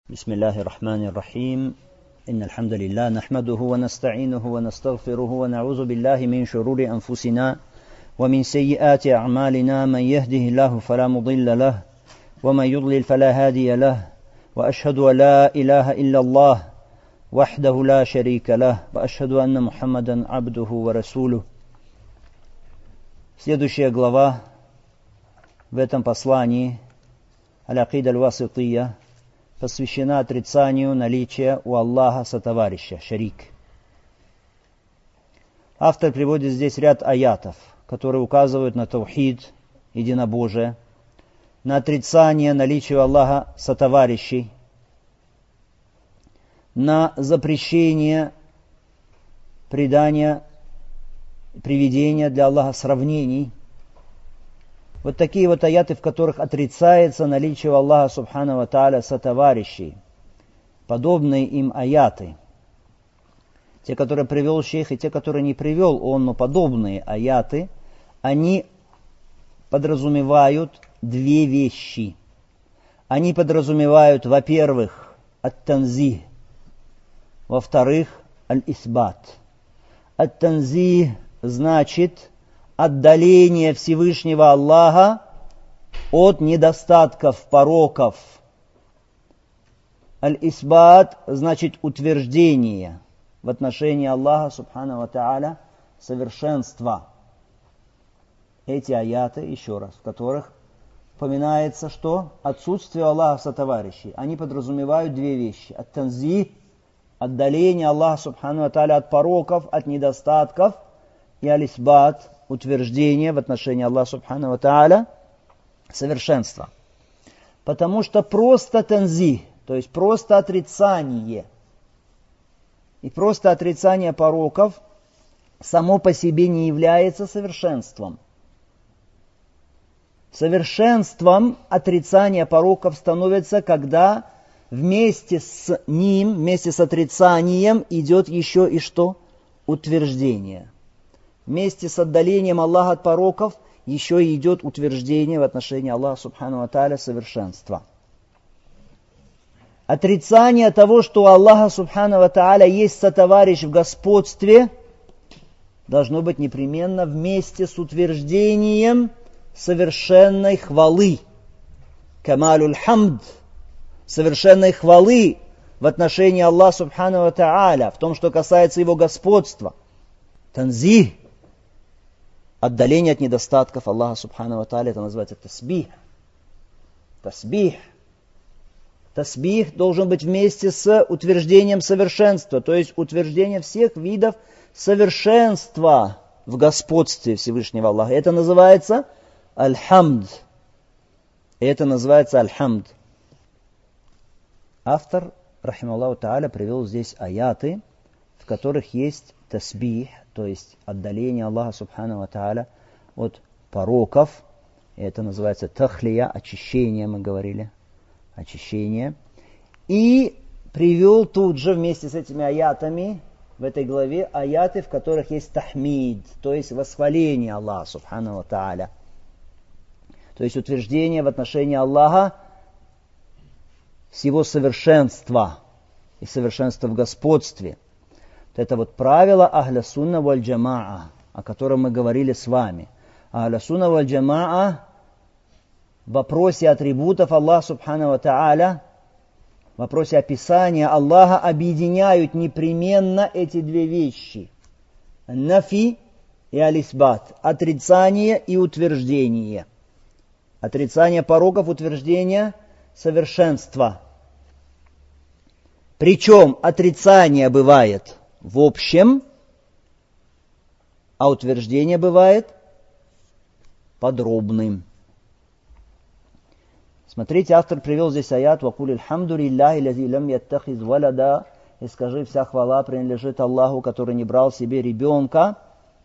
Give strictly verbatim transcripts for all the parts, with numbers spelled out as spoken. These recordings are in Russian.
بسم الله الرحمن الرحيم إن الحمد لله نحمده ونستعينه ونستغفره ونعوذ بالله من شرور أنفسنا ومن سيئات أعمالنا من يهده الله فلا مضل له ومن يضلل فلا هادي له وأشهد أن لا إله إلا الله وحده لا شريك له وأشهد أن محمدا عبده ورسوله. Следующая глава в этом послании Аль-Акида Аль-Васития посвящена отрицанию наличия у Аллаха сотоварища, шарик. Автор приводит здесь ряд аятов, которые указывают на таухид, единобожие, на отрицание наличия у Аллаха сотоварищей, на запрещение придания, приведения для Аллаха сравнений. Вот такие вот аяты, в которых отрицается наличие у Аллаха Субхану ва Тааля сотоварищей. Подобные им аяты. Те, которые привел шейх, и те, которые не привел он, но подобные аяты, они подразумевают две вещи. Они подразумевают, во-первых, ат-танзих, во-вторых, аль-исбат. Ат-танзих значит отдаление Всевышнего Аллаха от недостатков, пороков. Аль-исбат значит утверждение в отношении Аллаха Субхану ва Тааля совершенства. Эти аяты, еще раз, в которых упоминается, что отсутствие Аллаха сотоварищей, они подразумевают две вещи. Ат-танзих, отдаление Аллаха Субхану ва Тааля от пороков, от недостатков, и аль-исбат, утверждение в отношении Аллаха Субхану ва Тааля совершенства. Потому что просто танзих, то есть просто отрицание, и просто отрицание пороков само по себе не является совершенством. Совершенством отрицания пороков становится, когда вместе с ним, вместе с отрицанием идет еще и что? Утверждение. Вместе с отдалением Аллаха от пороков еще и идет утверждение в отношении Аллаха Субхану ва Тааля совершенства. Отрицание того, что у Аллаха Субхану ва Тааля есть сотоварищ в господстве, должно быть непременно вместе с утверждением совершенной хвалы. Камалюль хамд. Совершенной хвалы в отношении Аллаха Субхану ва Тааля, в том, что касается Его господства. Танзих. Отдаление от недостатков Аллаха Субхану ва Тааля, это называется тасбих. Тасбих. Тасбих должен быть вместе с утверждением совершенства, то есть утверждение всех видов совершенства в господстве Всевышнего Аллаха. Это называется аль-хамд. Это называется аль-хамд. Автор, рахималлаху тааля, привел здесь аяты, в которых есть тасбих, то есть отдаление Аллаха Субхану ва Тааля от пороков. Это называется тахлия, очищение, мы говорили. Очищение. И привел тут же вместе с этими аятами в этой главе аяты, в которых есть тахмид, то есть восхваление Аллаха Субхану ва Тааля. То есть утверждение в отношении Аллаха всего совершенства и совершенства в господстве. Это вот правило Ахля Сунна валь Джамаа, о котором мы говорили с вами. Ахля Сунна валь Джамаа в вопросе атрибутов Аллаха Субхану ва Тааля, в вопросе описания Аллаха объединяют непременно эти две вещи. Нафи и алисбат. Отрицание и утверждение. Отрицание пороков, утверждение совершенства. Причем отрицание бывает в общем, а утверждение бывает подробным. Смотрите, автор привел здесь аят «Вакуль альхамду лилляхи лази лам яттахиз валада» и скажи, вся хвала принадлежит Аллаху, который не брал себе ребенка.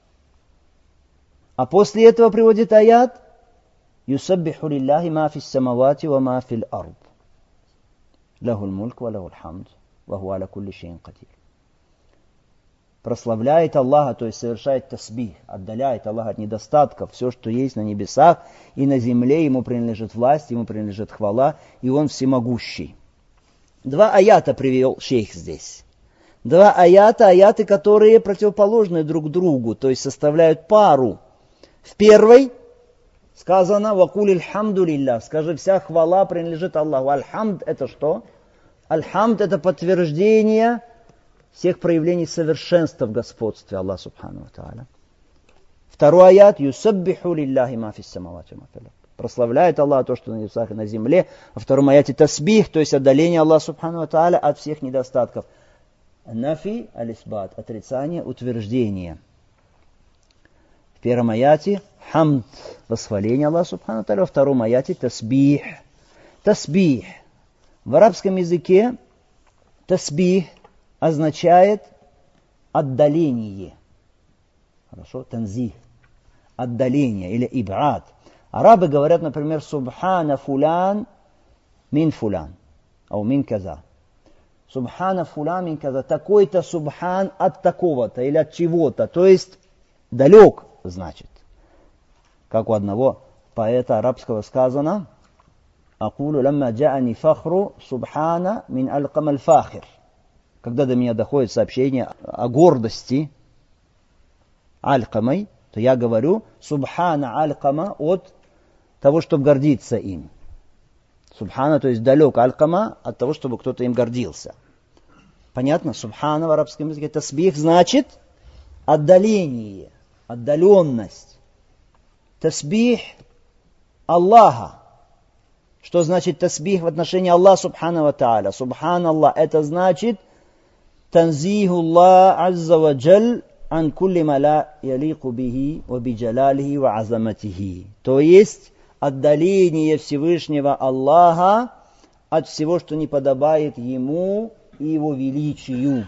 А после этого приводит аят «Юсаббиху лилляхи ма фис самавати ва ма фил ард. Лахул мульк ва лахул хамд, ва хуа аля кулли шейин кадир». Прославляет Аллаха, то есть совершает тасбих, отдаляет Аллаха от недостатков. Все, что есть на небесах и на земле, Ему принадлежит власть, Ему принадлежит хвала, и Он всемогущий. Два аята привел шейх здесь. Два аята, аяты, которые противоположны друг другу, то есть составляют пару. В первой сказано «Вакуль альхамду лилля», скажи, вся хвала принадлежит Аллаху. Аль-хамд это что? Аль-хамд это подтверждение всех проявлений совершенства в господстве Аллаха субхану ва тааля. Второй аят «Юсаббиху лилляхи ма фис самавати ва ма фил ард». Прославляет Аллах то, что на небесах и на земле. Во втором аяте тасбих, то есть отдаление Аллаха субхану ва тааля от всех недостатков. Нафи аль-исбат, отрицание, утверждение. В первом аяте хамд, восхваление Аллаха субхану ва тааля. Во втором аяте тасбих. Тасбих. В арабском языке тасбих означает отдаление. Хорошо? Танзих. Отдаление или ибрат. Арабы говорят, например, субхана фулян мин фулян. Ау мин каза. Субхана фулян мин каза. Такой-то субхан от такого-то или от чего-то. То есть далек, значит. Как у одного поэта арабского сказано: «Акулу ламма джаани фахру субхана мин алькам аль-фахир». Когда до меня доходит сообщение о гордости алькамой, то я говорю субхана алькама от того, чтобы гордиться им. Субхана, то есть далек, алькама от того, чтобы кто-то им гордился. Понятно? Субхана в арабском языке тасбих значит отдаление, отдаленность. Тасбих Аллаха. Что значит тасбих в отношении Аллаха субхана ва тааля? Субхан Аллах, это значит танзиху Аллах азза ва джаль ан кулли ма ла ялику бихи ва биджалалихи ва азаматихи. То есть отдаление Всевышнего Аллаха от всего, что не подобает Ему и Его величию.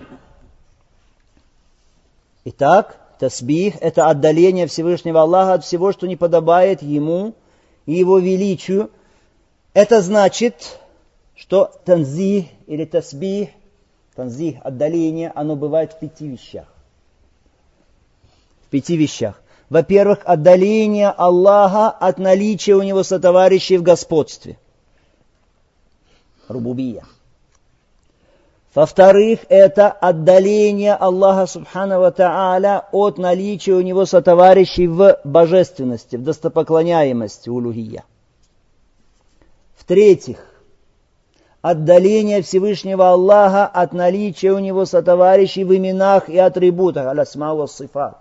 Итак, тасбих это отдаление Всевышнего Аллаха от всего, что не подобает Ему и Его величию. Это значит, что танзих или тасбих, танзих, отдаление, оно бывает в пяти вещах. В пяти вещах. Во-первых, отдаление Аллаха от наличия у Него сотоварищей в господстве. Рубубия. Во-вторых, это отдаление Аллаха субхану ва тааля от наличия у Него сотоварищей в божественности, в достопоклоняемости, улухия. В-третьих, отдаление Всевышнего Аллаха от наличия у Него сотоварищей в именах и атрибутах, алясма ва сифат.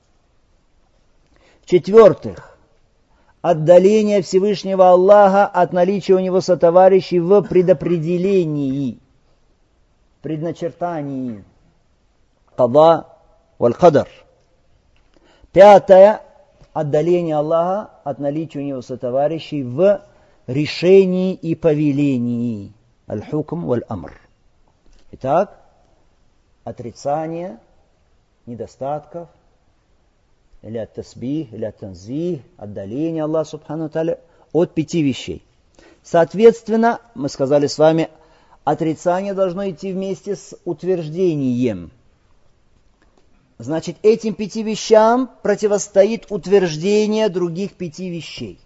В-четвертых, отдаление Всевышнего Аллаха от наличия у Него сотоварищей в предопределении, предначертании, када валь кадар. Пятое, отдаление Аллаха от наличия у Него сотоварищей в решении и повелении. Аль-хукм валь-амр. Итак, отрицание недостатков, или от тасбих, или от танзих, отдаление Аллаха субхану тааля от пяти вещей. Соответственно, мы сказали с вами, отрицание должно идти вместе с утверждением. Значит, этим пяти вещам противостоит утверждение других пяти вещей.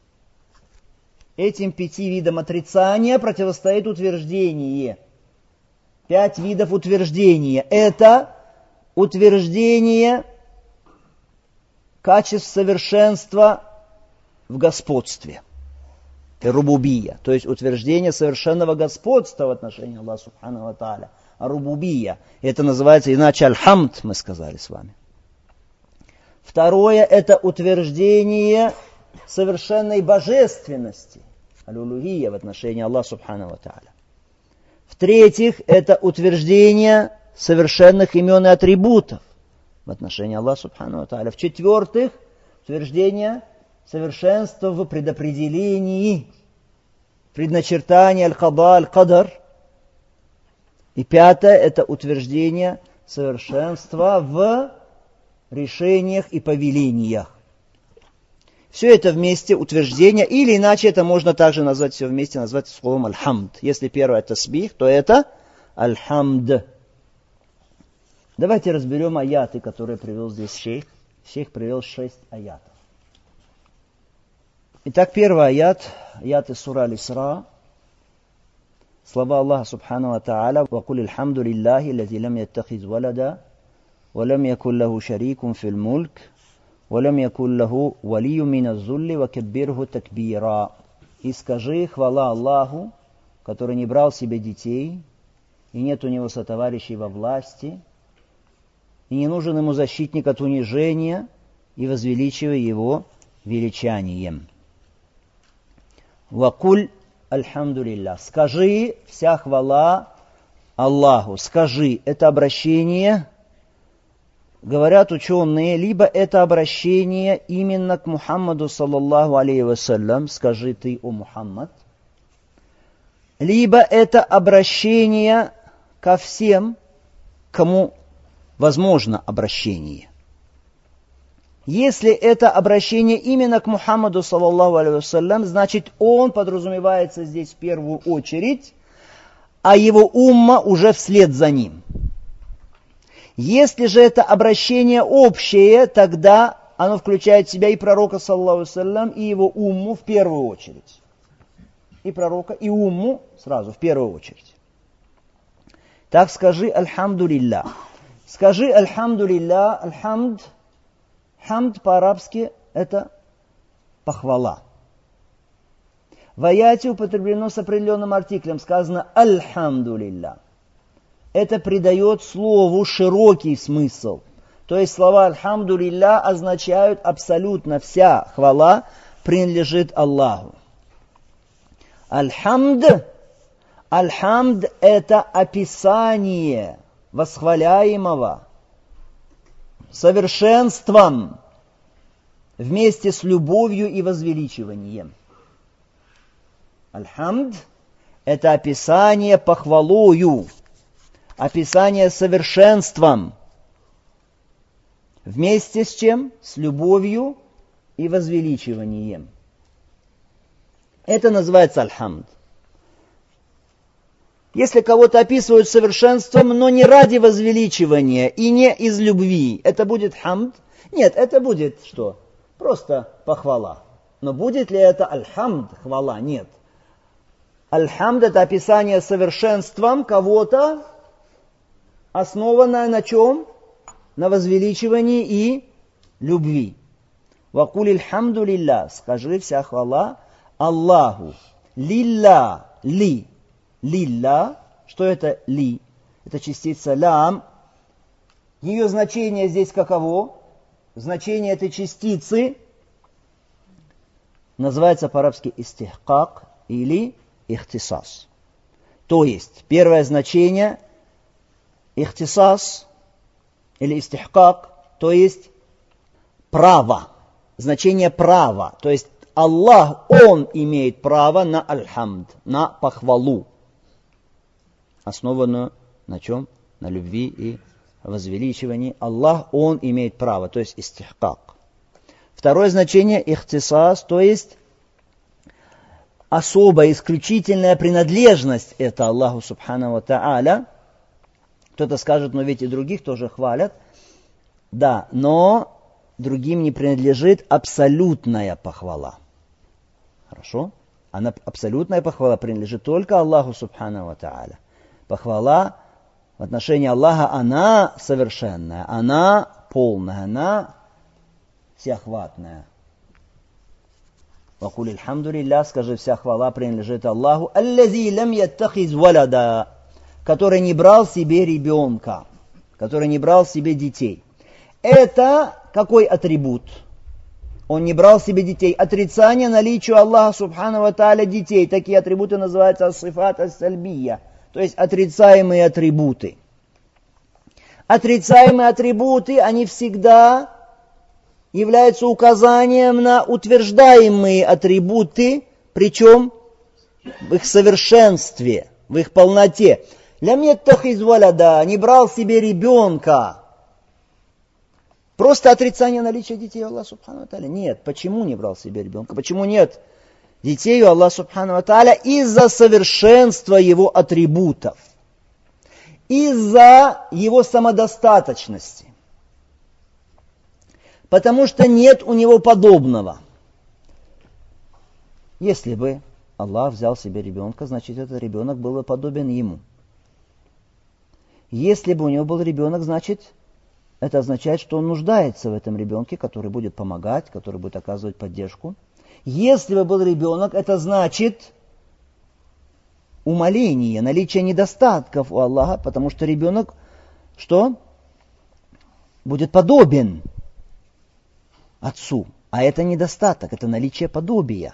Этим пяти видам отрицания противостоит утверждение. Пять видов утверждения. Это утверждение качеств совершенства в господстве. Рубубия. То есть утверждение совершенного господства в отношении Аллаха субхану ва тааля. Рубубия. Это называется иначе аль-хамд, мы сказали с вами. Второе, это утверждение совершенной божественности. Аль-улухия в отношении Аллаха субхану ва тааля. В-третьих, это утверждение совершенных имен и атрибутов в отношении Аллаха субхану ва тааля. В-четвертых, утверждение совершенства в предопределении, предначертании аль-када, аль-кадар. И пятое, это утверждение совершенства в решениях и повелениях. Все это вместе утверждение, или иначе это можно также назвать все вместе, назвать словом аль-хамд. Если первое тасбих, то это аль-хамд. Давайте разберем аяты, которые привел здесь шейх. Шейх привел шесть аятов. Итак, первый аят, аят из сура Аль-Исра. слова Аллаха Субхану ва Тааля: «Вакуль алхамду лиллахи лази лам яттахиз валада, ва лам якун лаху шарикун фил мульк, ва лам якун лаху валию миназ-зулли ва каббирху такбира». И скажи: хвала Аллаху, который не брал себе детей, и нет у него сотоварищей во власти, и не нужен ему защитник от унижения, и возвеличивай его величанием. Вакуль альхамду лиллах. Скажи: вся хвала Аллаху. Скажи. Это обращение, говорят ученые, либо это обращение именно к Мухаммаду саллаллаху алейхи вассалям. Скажи ты, о Мухаммад. Либо это обращение ко всем, кому возможно обращение. Если это обращение именно к Мухаммаду саллаллаху алейхи вассалям, значит он подразумевается здесь в первую очередь, а его умма уже вслед за ним. Если же это обращение общее, тогда оно включает в себя и пророка саллаллаху алейхи вассалям, и его умму в первую очередь. И пророка, и умму сразу в первую очередь. Так скажи альхамду лиллах. Скажи альхамду лиллах. Альхамд. Хамд по-арабски это похвала. В аяте употреблено с определенным артиклем. Сказано альхамду лиллах. Это придает слову широкий смысл. То есть слова альхамду лиллах означают абсолютно вся хвала принадлежит Аллаху. Альхамд. Альхамд это описание восхваляемого совершенством вместе с любовью и возвеличиванием. Альхамд – это описание похвалою, описание совершенством вместе с чем? С любовью и возвеличиванием. Это называется альхамд. Если кого-то описывают совершенством, но не ради возвеличивания и не из любви, это будет хамд? Нет, это будет что? Просто похвала. Но будет ли это альхамд, хвала? Нет. Альхамд это описание совершенством кого-то, основанное на чем? На возвеличивании и любви. Вакуль алхамду лиллах. Скажи вся хвала Аллаху. Лилля. Ли. Лилля. Что это ли? Это частица лям. Ее значение здесь каково? Значение этой частицы называется по-арабски истихкак или ихтисас. То есть, первое значение ихтисас или истихкак, то есть право. Значение права. То есть, Аллах, Он имеет право на альхамд, на похвалу, основанную на чем? На любви и возвеличивании. Аллах, Он имеет право, то есть истихкак. Второе значение ихтисас, то есть особая, исключительная принадлежность это Аллаху субхану ва тааля. Кто-то скажет, но ведь и других тоже хвалят. Да, но другим не принадлежит абсолютная похвала. Хорошо? Она, абсолютная похвала принадлежит только Аллаху субхану ва тааля. Похвала в отношении Аллаха, она совершенная, она полная, она всеохватная. Вакуль алхамду лиллах, скажи, вся хвала принадлежит Аллаху, аллази лам яттахиз валада, который не брал себе ребенка, который не брал себе детей. Это какой атрибут? Он не брал себе детей. Отрицание наличия Аллаха субхану ва тааля детей. Такие атрибуты называются ас-сифат ас-сальбия. То есть отрицаемые атрибуты. Отрицаемые атрибуты, они всегда являются указанием на утверждаемые атрибуты, причем в их совершенстве, в их полноте. Лям яттахиз валада, не брал себе ребенка. Просто отрицание наличия детей Аллаха субхану ва тааля. Нет, почему не брал себе ребенка? Почему нет детей у Аллаха субхану ва тааля? Из-за совершенства его атрибутов. Из-за его самодостаточности. Потому что нет у него подобного. Если бы Аллах взял себе ребенка, значит, этот ребенок был бы подобен ему. Если бы у него был ребенок, значит, это означает, что он нуждается в этом ребенке, который будет помогать, который будет оказывать поддержку. Если бы был ребенок, это значит умаление, наличие недостатков у Аллаха, потому что ребенок, что? Будет подобен отцу. А это недостаток, это наличие подобия.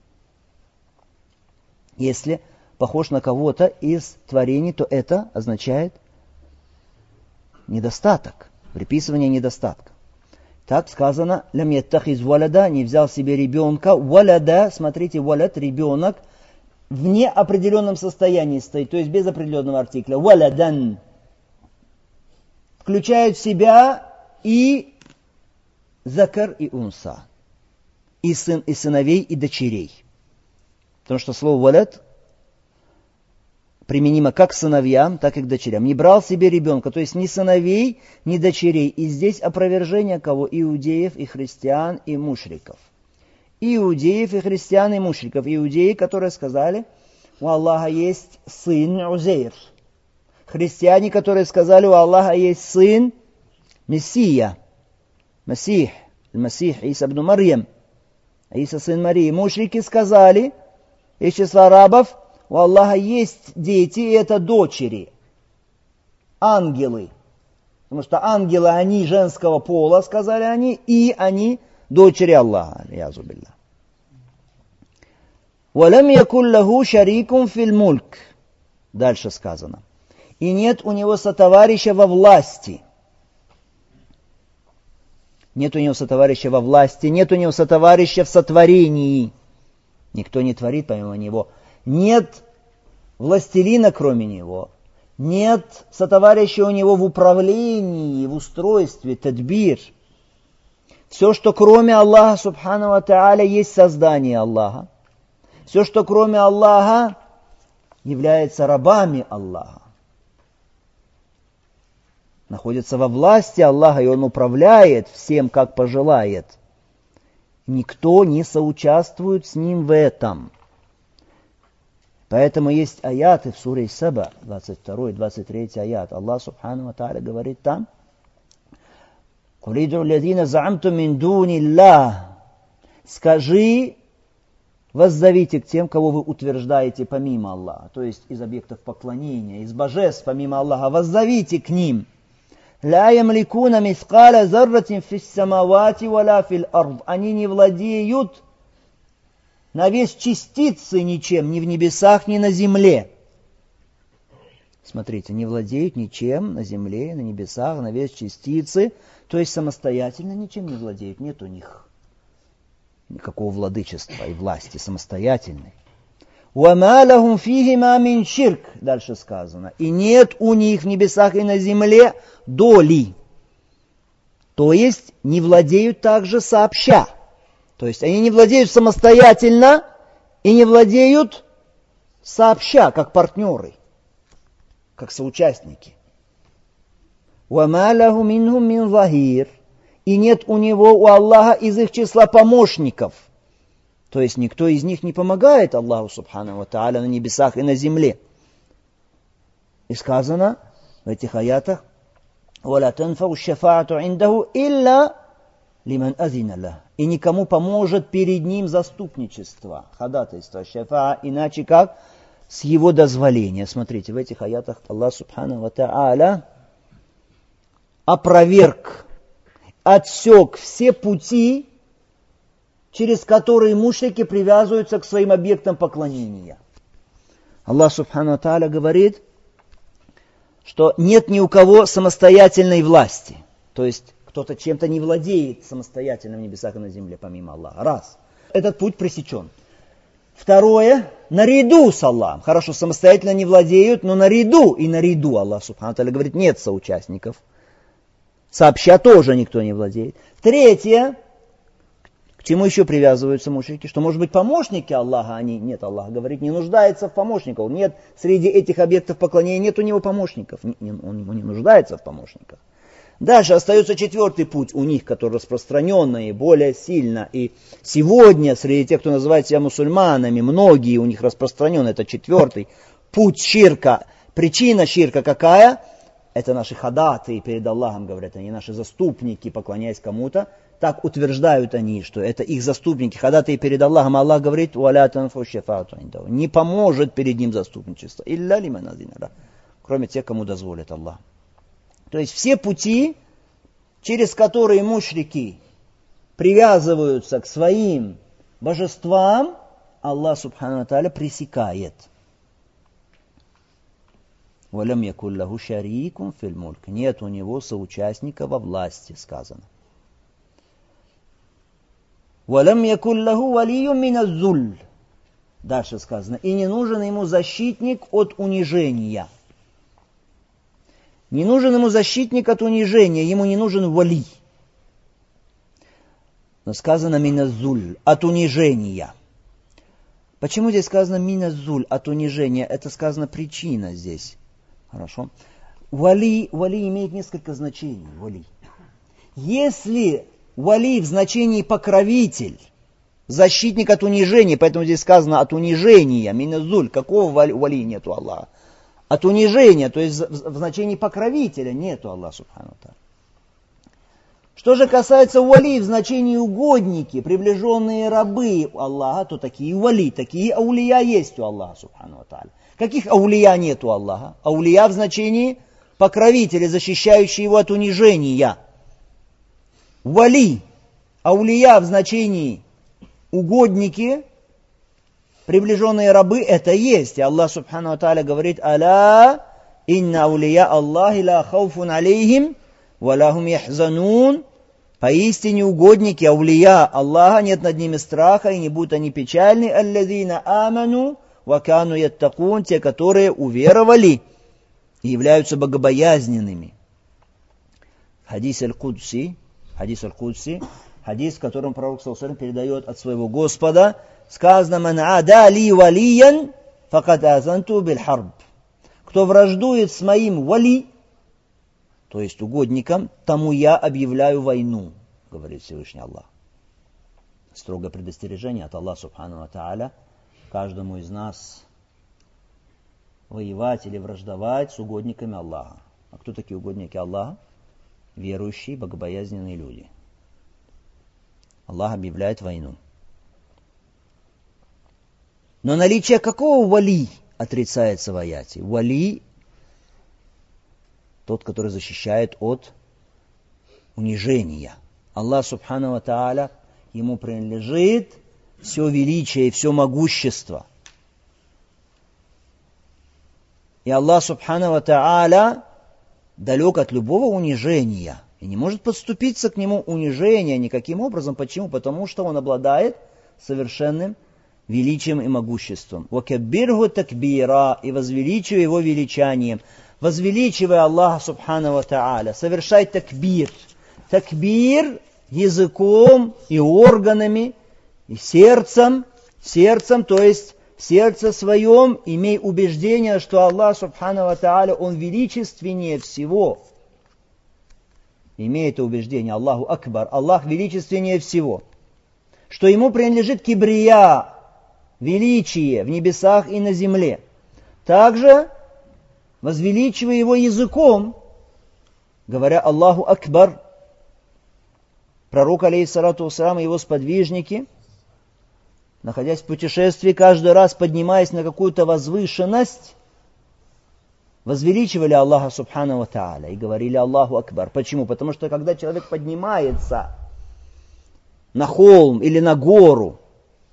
Если похож на кого-то из творений, то это означает недостаток, приписывание недостатка. Так сказано, лям яттахиз валяда, не взял себе ребенка, валяда, смотрите, валят, ребенок, в неопределенном состоянии стоит, то есть без определенного артикля. Валядан включает в себя и закар, и унса, и сын, и сыновей, и дочерей. Потому что слово валят применимо как к сыновьям, так и к дочерям. Не брал себе ребенка, то есть ни сыновей, ни дочерей. И здесь опровержение кого? Иудеев и христиан и мушриков. Иудеев и христиан и мушриков. Иудеи, которые сказали, у Аллаха есть сын Узейр. Христиане, которые сказали, у Аллаха есть сын Мессия. Масих. Масих Иса ибн Марьям. Иса сын Марии. Мушрики сказали, из числа арабов, у Аллаха есть дети, и это дочери. Ангелы. Потому что ангелы, они женского пола, сказали они, и они дочери Аллаха. Язубилля. «Валям якун лаху шарикун фил мульк». Дальше сказано. И нет у него сотоварища во власти. Нет у него сотоварища во власти, нет у него сотоварища в сотворении. Никто не творит помимо него. Нет властелина кроме него. Нет сотоварища у него в управлении, в устройстве, тадбир. Все, что кроме Аллаха, субхану ва тааля, есть создание Аллаха. Все, что кроме Аллаха, является рабами Аллаха. Находится во власти Аллаха, и Он управляет всем, как пожелает. Никто не соучаствует с Ним в этом. Поэтому есть аяты в суре Саба, двадцать второй двадцать третий аят. Аллах субхану ва тааля говорит там: «Кулиду лядина заамту мин дунилlah». Скажи, воззовите к тем, кого вы утверждаете помимо Аллаха, то есть из объектов поклонения, из божеств помимо Аллаха, воззовите к ним. «Ля ямликуна мискаля зарратин фис самавати валя фил ард». Они не владеют на вес частицы ничем, ни в небесах, ни на земле. Смотрите, не владеют ничем на земле, на небесах, на вес частицы, то есть самостоятельно ничем не владеют, нет у них никакого владычества и власти самостоятельной. وَمَا لَهُمْ فِيهِمَا مِنْ شِرْكٍ. Дальше сказано. И нет у них в небесах и на земле доли. То есть не владеют также сообща. То есть они не владеют самостоятельно и не владеют сообща, как партнеры, как соучастники. وَمَا لَهُ مِنْهُمْ مِنْ ظَهِيرٍ. И нет у него, у Аллаха, из их числа помощников. То есть никто из них не помогает Аллаху субхану ва тааля на небесах и на земле. И сказано в этих аятах: «Валя танфау шафаату индаху илля лиман азина лах». И никому поможет перед ним заступничество, ходатайство, шафаа, иначе как с его дозволения. Смотрите, в этих аятах Аллах субхану ва тааля опроверг, отсек все пути, через которые мушрики привязываются к своим объектам поклонения. Аллах субхану ва тааля говорит, что нет ни у кого самостоятельной власти. То есть кто-то чем-то не владеет самостоятельно в небесах и на земле, помимо Аллаха. Раз. Этот путь пресечен. Второе. Наряду с Аллахом. Хорошо, самостоятельно не владеют, но наряду и наряду Аллах субхану ва тааля говорит, нет соучастников. Сообща тоже никто не владеет. Третье. К чему еще привязываются мушрики? Что, может быть, помощники Аллаха, они, нет, Аллах говорит, не нуждается в помощниках. Нет, среди этих объектов поклонения нет у него помощников. Он не нуждается в помощниках. Дальше остается четвертый путь у них, который распространенный и более сильно. И сегодня среди тех, кто называет себя мусульманами, многие у них распространены. Это четвертый путь ширка. Причина ширка какая? Это наши ходаты перед Аллахом, говорят они, наши заступники, поклоняясь кому-то. Так утверждают они, что это их заступники, ходатые перед Аллахом. Аллах говорит, не поможет перед ним заступничество. Кроме тех, кому дозволит Аллах. То есть все пути, через которые мушрики привязываются к своим божествам, Аллах субхану ва тааля пресекает. «Валям якун лаху шарикун фил мульк». Нет у него соучастника во власти, сказано. «Валям якун лаху валийюн миназ-зуль». Дальше сказано. И не нужен ему защитник от унижения. Не нужен ему защитник от унижения, ему не нужен вали. Но сказано миназ-зуль, от унижения. Почему здесь сказано миназ-зуль, от унижения? Это сказано причина здесь. Хорошо. Вали, вали имеет несколько значений. Вали. Если вали в значении покровитель, защитник от унижения, поэтому здесь сказано от унижения, миназуль, какого вали, вали нету Аллаха? От унижения, то есть в, в значении покровителя нету Аллаха субхану ва тааля. Что же касается вали в значении угодники, приближенные рабы Аллаха, то такие вали, такие аулия есть у Аллаха субхану ва тааля. Каких аулия нет у Аллаха? Аулия в значении покровители, защищающие его от унижения. Вали, аулия в значении угодники, приближенные рабы, это есть. И Аллах субхану ва тааля говорит, «Аля инна аулия Аллахи ла хауфун алейхим, ва лахум яхзанун». Поистине угодники, аулия Аллаха, нет над ними страха, и не будут они печальны. «Аллазина аману вакану яттакун», те, которые уверовали и являются богобоязненными. Хадис аль-Кудси, хадис аль-Кудси, хадис, в котором пророк саллаллаху алейхи ва саллям передает от своего Господа, сказано: «Ман ада ли валиян, факад азанту биль харб». Кто враждует с моим вали, то есть угодником, тому я объявляю войну, говорит Всевышний Аллах. Строгое предостережение от Аллаха субхану ва тааля каждому из нас воевать или враждовать с угодниками Аллаха. А кто такие угодники Аллаха? Верующие, богобоязненные люди. Аллах объявляет войну. Но наличие какого вали отрицается в аяте? Вали тот, который защищает от унижения. Аллах субхану ва тааля, ему принадлежит все величие и все могущество. И Аллах субхану ва тааля далек от любого унижения. И не может подступиться к нему унижение никаким образом. Почему? Потому что он обладает совершенным величием и могуществом. «Вакаббирху такбира», и возвеличивай его величанием. Возвеличивай Аллаха субхану ва тааля. Совершай такбир. Такбир языком и органами, и сердцем. Сердцем, то есть в сердце своем имей убеждение, что Аллах субхану ва тааля, Он величественнее всего. Имей это убеждение, Аллаху Акбар, Аллах величественнее всего. Что Ему принадлежит кибрия, величие в небесах и на земле. Также возвеличивай Его языком, говоря Аллаху Акбар. Пророк, алейхиссалату вассалам, и его сподвижники, находясь в путешествии, каждый раз поднимаясь на какую-то возвышенность, возвеличивали Аллаха субхану ва тааля и говорили Аллаху Акбар. Почему? Потому что когда человек поднимается на холм или на гору,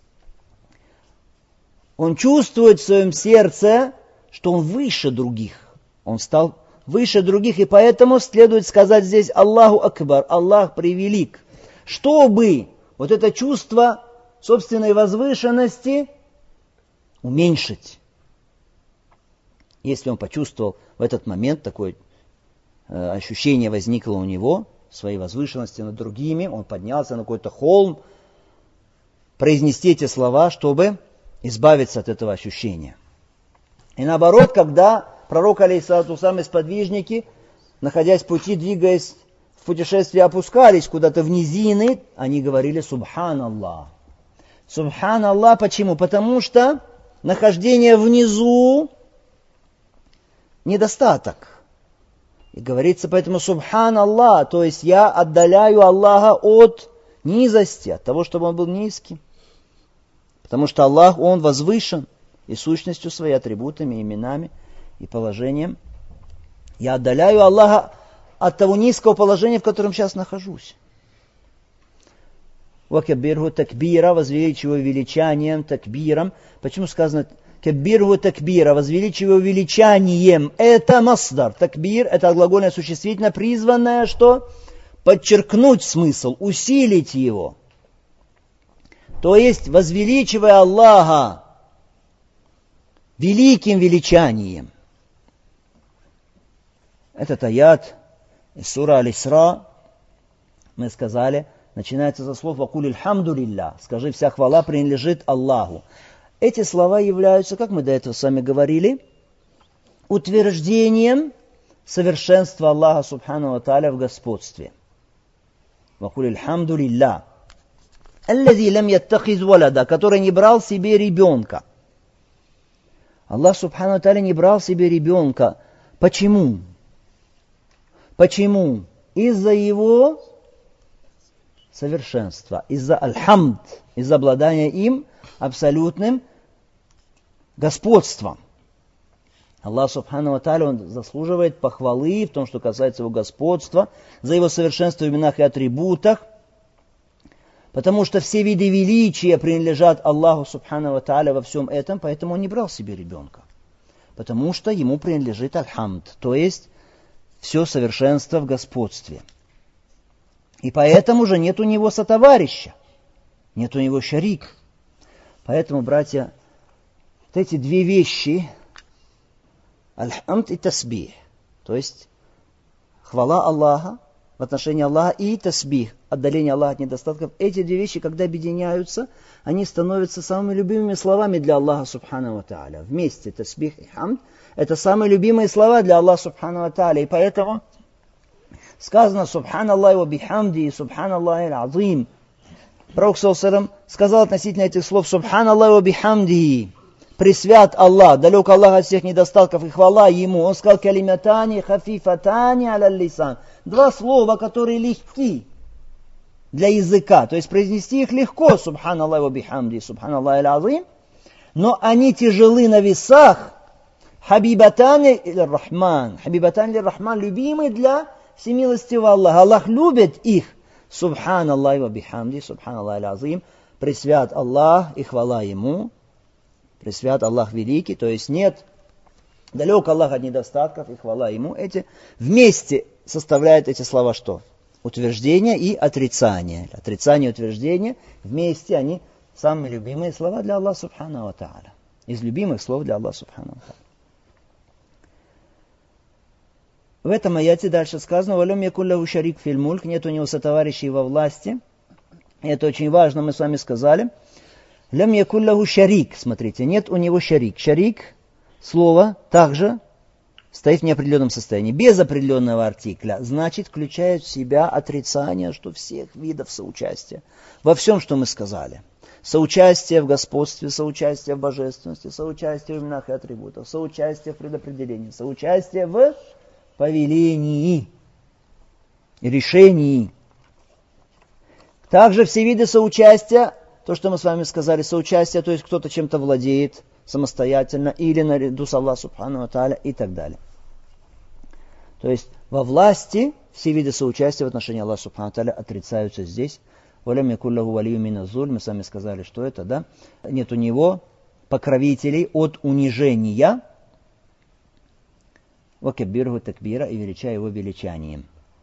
он чувствует в своем сердце, что он выше других. Он стал выше других, и поэтому следует сказать здесь Аллаху Акбар, Аллах превелик, чтобы вот это чувство собственной возвышенности уменьшить. Если он почувствовал в этот момент, такое э, ощущение возникло у него, своей возвышенности над другими, он поднялся на какой-то холм, произнести эти слова, чтобы избавиться от этого ощущения. И наоборот, когда пророк, алейхиссалату вассалам, и сподвижники, находясь в пути, двигаясь путешествии опускались куда-то в низины, они говорили «Субханаллах». Субханаллах, почему? Потому что нахождение внизу недостаток. И говорится поэтому «Субханаллах», то есть я отдаляю Аллаха от низости, от того, чтобы он был низким. Потому что Аллах, Он возвышен и сущностью своей, атрибутами, именами и положением. Я отдаляю Аллаха от того низкого положения, в котором сейчас нахожусь. Вакабирху такбира, возвеличиваю величанием, такбиром. Почему сказано кабирху такбира, возвеличиваю величанием? Это масдар. Такбир, это глагольное существительное, призванное, что? Подчеркнуть смысл, усилить его. То есть, возвеличивая Аллаха великим величанием. Этот аят из сура Аль-Исра, мы сказали, начинается со слов «Вакуль хамду лилля», скажи, вся хвала принадлежит Аллаху. Эти слова являются, как мы до этого с вами говорили, утверждением совершенства Аллаха Субхану ва Тааля в господстве. «Вакуль хамду лилля». «Аллази лам яттахиз валада», который не брал себе ребенка. Аллах Субхану ва Тааля не брал себе ребенка. Почему? Почему? Из-за его совершенства, из-за аль-хамд, из-за обладания им абсолютным господством. Аллах Субхану ва Тааля, Он заслуживает похвалы в том, что касается Его господства, за Его совершенство в именах и атрибутах, потому что все виды величия принадлежат Аллаху Субхану ва Тааля во всем этом, поэтому Он не брал себе ребенка, потому что Ему принадлежит аль-хамд, то есть все совершенство в господстве. И поэтому же нет у него сотоварища, нет у него шарик. Поэтому, братья, вот эти две вещи, аль-хамд и тасбих, то есть хвала Аллаха в отношении Аллаха и тасбих, отдаление Аллаха от недостатков, эти две вещи, когда объединяются, они становятся самыми любимыми словами для Аллаха Субхану ва Тааля. Вместе тасбих и хамд — это самые любимые слова для Аллаха Субхану ва Тааля. И поэтому сказано «Субханаллахи ва бихамди», «Субханаллахи аль-азим». Пророк саллаллаху алейхи ва саллям сказал относительно этих слов «Субханаллахи ва бихамди», «Пресвят Аллах», далек Аллах от всех недостатков и хвала Ему. Он сказал «Калиматани хафифатани аля лисан». Два слова, которые легки для языка, то есть произнести их легко «Субханаллахи ва бихамди», «Субханаллахи аль-азим», но они тяжелы на весах. «Хабибатани ил-Рахман», «Хабибатани ил-Рахман», любимый для всемилостивого Аллаха. Аллах любит их. Субханаллахи ва бихамди, Субханаллахи аль-азим. Пресвят Аллах и хвала Ему. Пресвят Аллах великий, то есть нет, далек Аллах от недостатков и хвала Ему. Эти вместе составляют эти слова что? Утверждение и отрицание. Отрицание и утверждение вместе они самые любимые слова для Аллаха Субхану ва Тааля. Из любимых слов для Аллаха Субхану ва Тааля. В этом аяте дальше сказано «Валям якун лаху шарик фил мульк», нет у него сотоварищей во власти. И это очень важно, мы с вами сказали. «Лям якун лаху шарик», смотрите, нет у него шарик. Шарик, слово, также стоит в неопределенном состоянии, без определенного артикля, значит, включает в себя отрицание, что всех видов соучастия. Во всем, что мы сказали. Соучастие в господстве, соучастие в божественности, соучастие в именах и атрибутах, соучастие в предопределении, соучастие в повелении, решении. Также все виды соучастия, то, что мы с вами сказали, соучастие, то есть кто-то чем-то владеет самостоятельно или наряду с Аллахом Субхану ва Тааля и так далее. То есть во власти все виды соучастия в отношении Аллаха Субхану ва Тааля отрицаются здесь. «Валям якун лаху валию мина зуль», мы с вами сказали, что это, да? Нет у него покровителей от унижения. «Вакаббирху такбира», и величай его величанием.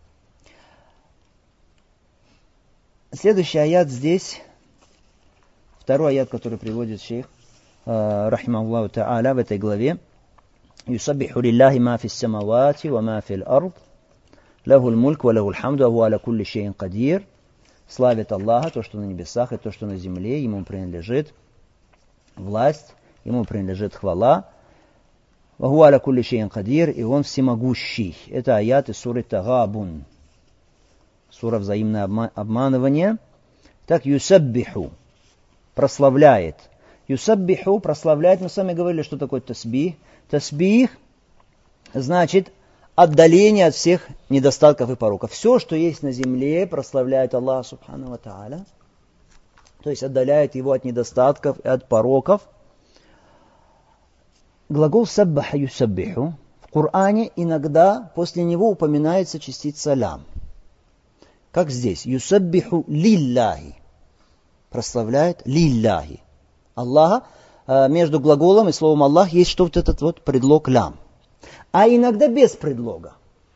Следующий аят здесь, второй аят, который приводит шейх, рахимахуллаху та'аля, в этой главе. «Юсаббиху лиллахи ма фис самавати ва ма фил ард, лахул мульк ва лахул хамду, ва хуа аля кулли шейин кадир». Славит Аллаха, то, что на небесах, и то, что на земле, Ему принадлежит власть, Ему принадлежит хвала. «Ва хуа аля кулли шейин кадир», и Он всемогущий. Это аят из суры Тагабун. сура взаимное обманывание. Так, юсаббиху, прославляет. Юсаббиху, прославляет, мы с вами говорили, что такое тасбих. Тасбих значит отдаление от всех недостатков и пороков. Все, что есть на земле, прославляет Аллаха субхану ва тааля. То есть отдаляет его от недостатков и от пороков. Глагол саббаха юсаббиху в Коране иногда после него упоминается частица лям. Как здесь? Юсаббиху лилляхи. Прославляет лилляхи. Аллаха, между глаголом и словом Аллах есть что-то этот вот предлог лям. А иногда без предлога.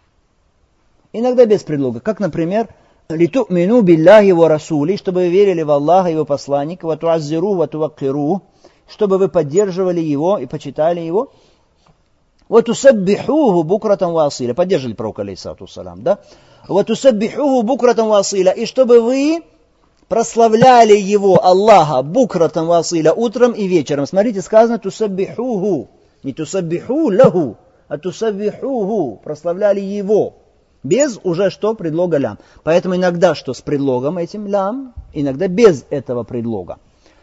Иногда без предлога. Как, например, «Литу'мину билляхи ва расули», чтобы вы верили в Аллаха и его посланника, «Ва туаззиру ва туваккиру», чтобы вы поддерживали его и почитали его, «Ва тусаббихуху букратан ва асиля», поддерживали пророка, алейхиссалату вассалям, да? «Ва тусаббихуху букратан ва асиля», и чтобы вы прославляли его, Аллаха, букратан ва асиля, утром и вечером. Смотрите, сказано «тусаббихуху», не «тусаббиху лаху», а «тусаббихуху», прославляли его. Без уже что? Предлога лям. Поэтому иногда что с предлогом этим лям, иногда без этого предлога.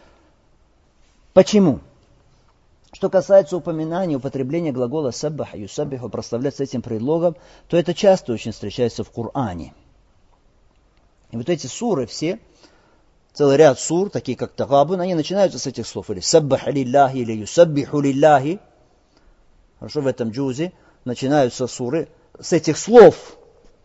Почему? Что касается упоминания, употребления глагола саббаха, юсаббиху, прославлять с этим предлогом, то это часто очень встречается в Коране. И вот эти суры все, целый ряд сур, такие как Тагабун, они начинаются с этих слов. Или саббаха лилляхи, или юсаббиху лилляхи. Хорошо, в этом джузе начинаются суры с этих слов.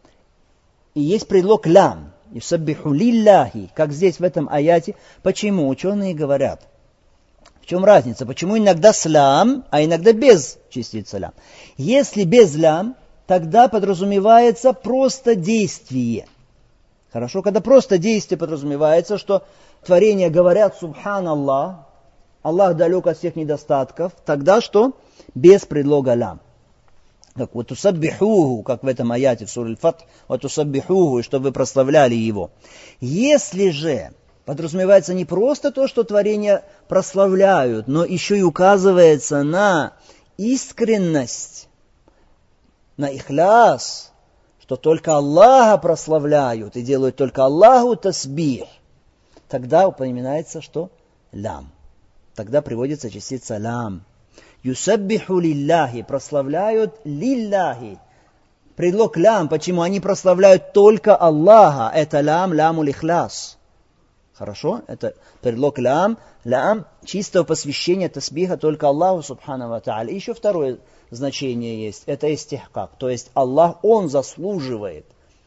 И есть предлог лям. Юсаббиху лилляхи, как здесь в этом аяте. Почему? Ученые говорят. В чем разница? Почему иногда с лям, а иногда без частицы лям? Если без лям, тогда подразумевается просто действие. Хорошо, когда просто действие подразумевается, что творения говорят «Субханаллах», Аллах далек от всех недостатков, тогда что? Без предлога лям. Как вот «Тусаббихуху», как в этом аяте в суре Аль-Фатх, вот «Тусаббихуху», и чтобы вы прославляли его. Если же подразумевается не просто то, что творения прославляют, но еще и указывается на искренность, на ихляс, что только Аллаха прославляют и делают только Аллаху тасбих, тогда упоминается что? Лям. Тогда приводится частица лям. Юсаббиху лилляхи, прославляют лилляхи. Предлог лям, почему они прославляют только Аллаха, это лям, лямуль ихляс. Хорошо? Это предлог лям, лям, чистого посвящения тасбиха только Аллаху субхану ва тааля. Еще второе значение есть, это истихкак, то есть Аллах, Он заслуживает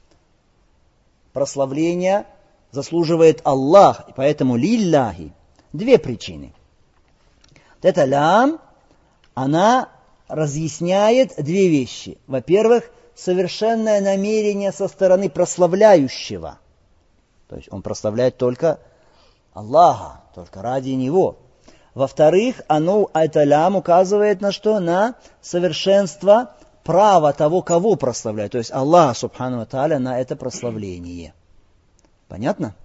прославления, заслуживает Аллах, и поэтому лилляхи. Две причины. Это лям, она разъясняет две вещи. Во-первых, совершенное намерение со стороны прославляющего. То есть он прославляет только Аллаха, только ради Него. Во-вторых, оно, это лям указывает на что? На совершенство права того, кого прославляет. То есть Аллах, субхану ва тааля, на это прославление. Понятно?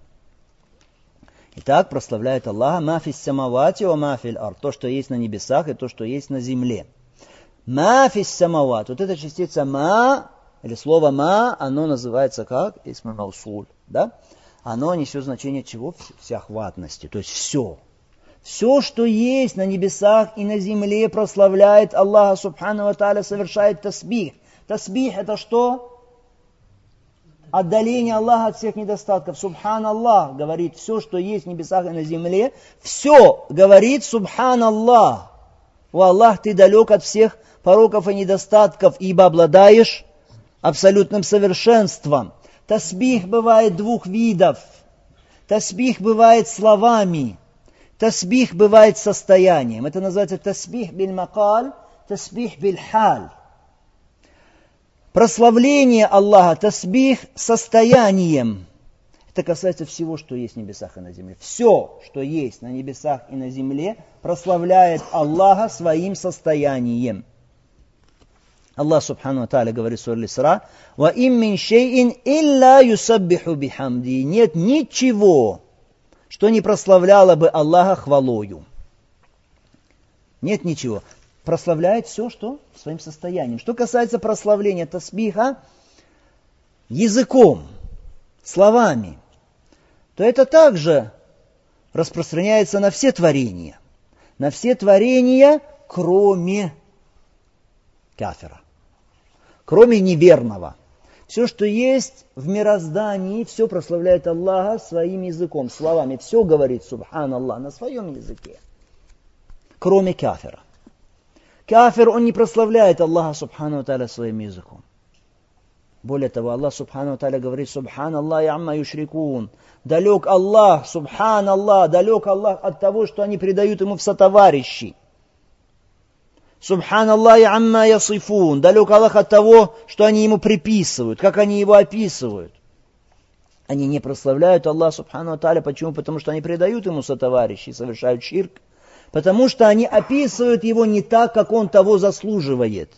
Итак, прославляет Аллаха ма фис самавати ва ма фил ард. То, что есть на небесах, и то, что есть на земле. Ма фис самават. Вот эта частица ма, или слово ма, оно называется как? Исм маусуль. Да? Оно несет значение чего? Всеохватности. То есть все. Все, что есть на небесах и на земле, прославляет Аллаха субхану ва тааля, совершает тасбих. Тасбих это что? Отдаление Аллаха от всех недостатков. Субханаллах говорит все, что есть в небесах и на земле. Все говорит Субханаллах. О Аллах, ты далек от всех пороков и недостатков, ибо обладаешь абсолютным совершенством. Тасбих бывает двух видов. Тасбих бывает словами. Тасбих бывает состоянием. Это называется тасбих биль макаль, тасбих биль халь. Прославление Аллаха, тасбих состоянием. Это касается всего, что есть в небесах и на земле. Все, что есть на небесах и на земле, прославляет Аллаха своим состоянием. Аллах субхану ва тааля говорит в суре Аль-Исра: «Ва им мин шейин илля юсаббиху бихамди». Нет ничего, что не прославляло бы Аллаха хвалою. Нет ничего. Прославляет все, что своим состоянием. Что касается прославления тасбиха языком, словами, то это также распространяется на все творения. На все творения, кроме кафира, кроме неверного. Все, что есть в мироздании, все прославляет Аллаха своим языком, словами. Все говорит Субхан Аллах на своем языке, кроме кафира. Кафир, он не прославляет Аллаха Субхану Тааля своим языком. Более того, Аллах Субхану Тааля говорит: Субхан Аллах ямма юшрикун. Далек Аллах, Субхан Аллах, далек Аллах от того, что они предают ему в сотоварищи. Субхан Аллах ямма ясифун. Далек Аллах от того, что они ему приписывают, как они его описывают. Они не прославляют Аллаха Субхану Тааля. Почему? Потому что они предают ему сотоварищи, совершают ширк. Потому что они описывают его не так, как он того заслуживает.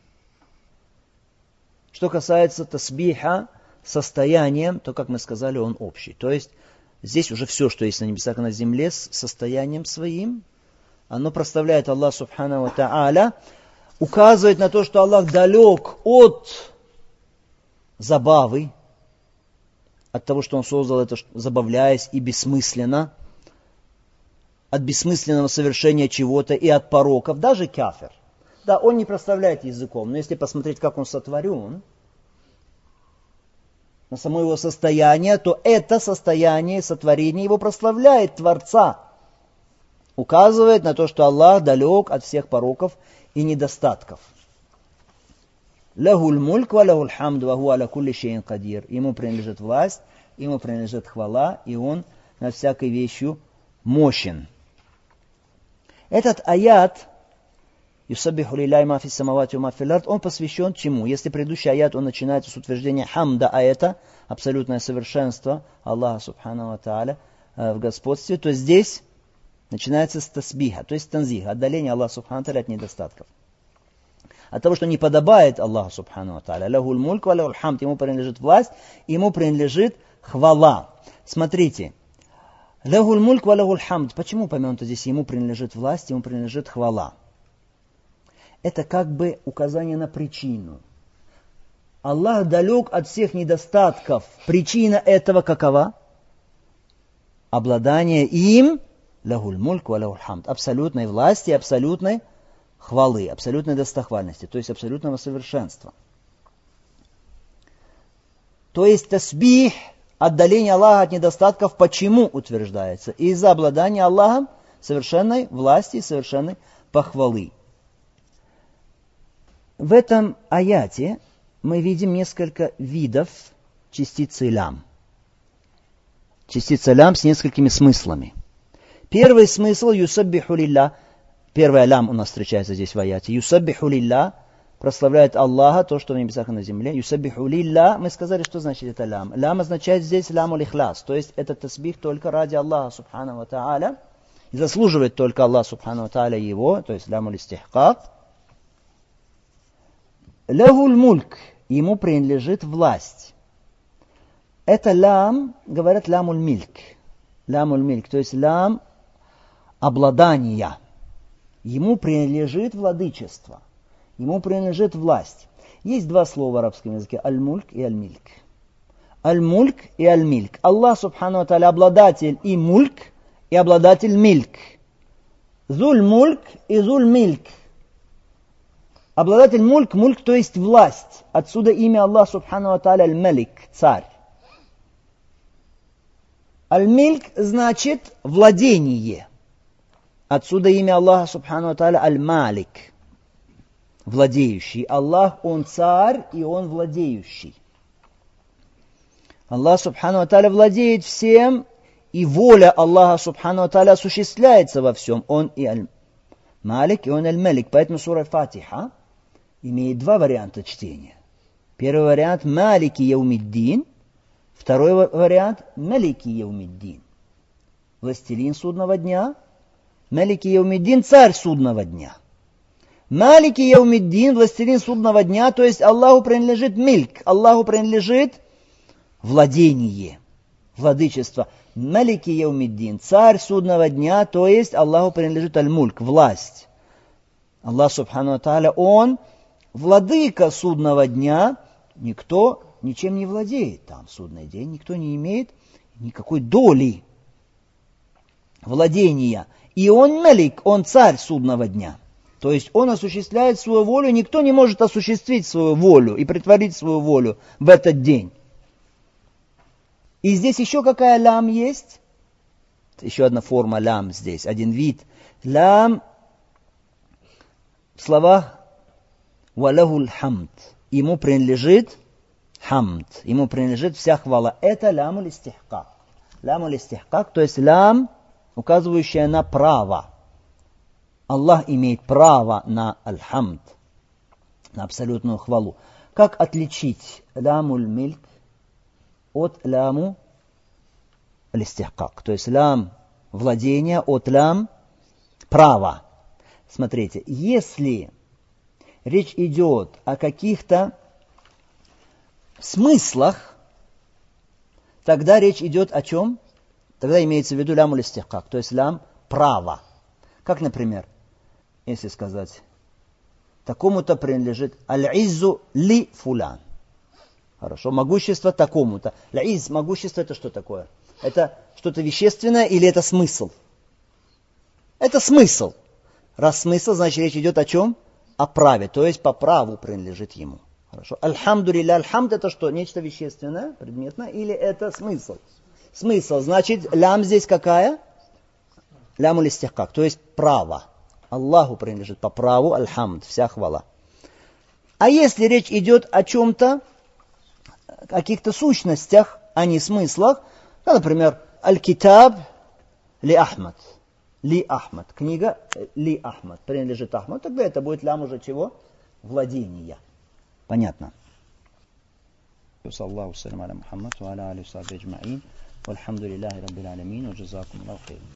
Что касается тасбиха состоянием, то, как мы сказали, он общий. То есть здесь уже все, что есть на небесах и на земле, с состоянием своим, оно прославляет Аллах Субхану ва Тааля, указывает на то, что Аллах далек от забавы, от того, что он создал это, забавляясь и бессмысленно, от бессмысленного совершения чего-то и от пороков, даже кафир. Да, он не прославляет языком, но если посмотреть, как он сотворен, на само его состояние, то это состояние сотворения его прославляет Творца. Указывает на то, что Аллах далек от всех пороков и недостатков. Лахуль мульк ва лахуль хамд ва хуа аля кулли шейин кадир. Ему принадлежит власть, ему принадлежит хвала, и он над всякой вещью мощен. Этот аят, «Юсаббиху лилляхи ма фис самавати ва ма фил ард», он посвящен чему? Если предыдущий аят, он начинается с утверждения хамда, а это абсолютное совершенство Аллаха Субхану ва Тааля в господстве, то здесь начинается с тасбиха, то есть танзиха, отдаление Аллаха Субхану ва Тааля от недостатков. От того, что не подобает Аллаху Субхану ва Тааля. Лахуль мульк ва лахуль хамд, ему принадлежит власть, ему принадлежит хвала. Смотрите. Лахуль мульк ва лахуль хамд. Почему упомянуто здесь? Ему принадлежит власть, ему принадлежит хвала. Это как бы указание на причину. Аллах далек от всех недостатков. Причина этого какова? Обладание им, лахуль мульк ва лахуль хамд, абсолютной власти, абсолютной хвалы, абсолютной достохвальности, то есть абсолютного совершенства. То есть тасбих, отдаление Аллаха от недостатков, почему утверждается? Из-за обладания Аллахом совершенной власти и совершенной похвалы. В этом аяте мы видим несколько видов частицы лям. Частица лям с несколькими смыслами. Первый смысл юсаббиху лилля. Первый лям у нас встречается здесь в аяте. Юсаббиху лилля. Прославляет Аллаха, то, что в небесах и на земле. Юсаббиху лилля. Мы сказали, что значит это лям. Лям означает здесь лямуль ихлас. То есть это тасбих только ради Аллаха Субхану ва Тааля. И заслуживает только Аллах Субхану ва Тааля его. То есть лямуль истихкак. Лахуль мульк. Ему принадлежит власть. Это лям, говорят, лямуль мильк. Лямуль мильк. То есть лям обладания. Ему принадлежит владычество. Ему принадлежит власть. Есть два слова в арабском языке. Аль-мульк и аль-мильк. Аль-мульк и аль-мильк. Аллах Субхану ва Тааля обладатель и мульк, и обладатель мильк. Зуль-мульк и зуль-мильк. Обладатель мульк, мульк, то есть власть. Отсюда имя Аллах Субхану ва Тааля аль-малик, царь. Аль-мильк значит владение. Отсюда имя Аллаха Субхану ва Тааля аль-малик, владеющий. Аллах, он царь, и он владеющий. Аллах Субхану ва Тааля владеет всем, и воля Аллаха Субхану ва Тааля осуществляется во всем. Он и аль-малик, и он аль-малик. Поэтому сура Фатиха имеет два варианта чтения. Первый вариант «Малики яумиддин», второй вариант «Малики яумиддин». Властелин судного дня, Малики яумиддин, царь судного дня. Малики яумиддин, властелин судного дня, то есть Аллаху принадлежит мильк, Аллаху принадлежит владение, владычество. Малики яумиддин, царь судного дня, то есть Аллаху принадлежит аль-мульк, власть. Аллах Субхану ва Тааля, он владыка судного дня, никто ничем не владеет. Там в судный день никто не имеет никакой доли владения. И он малик, он царь судного дня. То есть он осуществляет свою волю, никто не может осуществить свою волю и притворить свою волю в этот день. И здесь еще какая лям есть? Еще одна форма лям здесь, один вид. Лям в словах «валахул хамд». Ему принадлежит хамд, ему принадлежит вся хвала. Это лямуль истихкак. Лямуль истихкак, то есть лям, указывающая на право. Аллах имеет право на аль-хамд, на абсолютную хвалу. Как отличить лямуль мильк от ляму аль-истихкак? То есть лям владения от лям права. Смотрите, если речь идет о каких-то смыслах, тогда речь идет о чем? Тогда имеется в виду лям аль-истихкак, то есть лям права. Как, например, если сказать, такому-то принадлежит аль-иззу ли фулян. Хорошо, могущество такому-то. Аль-изз, могущество, это что такое? Это что-то вещественное или это смысл? Это смысл. Раз смысл, значит речь идет о чем? О праве, то есть по праву принадлежит ему. Хорошо. Альхамдулилля, альхамд это что? Нечто вещественное, предметное, или это смысл? Смысл, значит, лям здесь какая? Лямуль истихкак, то есть право. Аллаху принадлежит по праву альхамд, вся хвала. А если речь идет о чем-то, о каких-то сущностях, а не смыслах, ну, например, аль-китаб ли Ахмад. Ли Ахмад. Книга Ли Ахмад. Принадлежит Ахмад. Тогда это будет лям уже чего? Владения. Понятно. Саллаху салям аля Мухаммад ва аля алейхи ва сахбихи аджмаин. Вальхамдулиллахи раббил алямин. Ва джазакум Аллаху хайран.